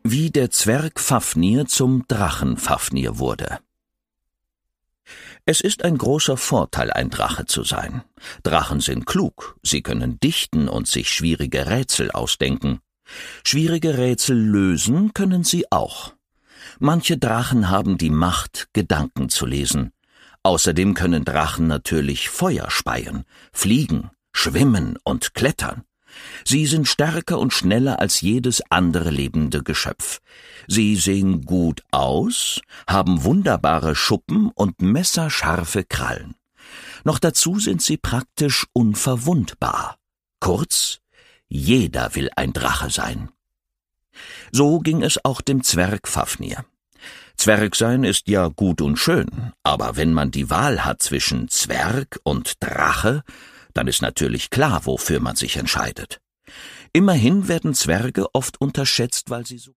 Wie der Zwerg Fafnir zum Drachen Fafnir wurde. Es ist ein großer Vorteil, ein Drache zu sein. Drachen sind klug, sie können dichten und sich schwierige Rätsel ausdenken. Schwierige Rätsel lösen können sie auch. Manche Drachen haben die Macht, Gedanken zu lesen. Außerdem können Drachen natürlich Feuer speien, fliegen, schwimmen und klettern. Sie sind stärker und schneller als jedes andere lebende Geschöpf. Sie sehen gut aus, haben wunderbare Schuppen und messerscharfe Krallen. Noch dazu sind sie praktisch unverwundbar. Kurz, jeder will ein Drache sein. So ging es auch dem Zwerg Fafnir. Zwerg sein ist ja gut und schön, aber wenn man die Wahl hat zwischen Zwerg und Drache, dann ist natürlich klar, wofür man sich entscheidet. Immerhin werden Zwerge oft unterschätzt, weil sie so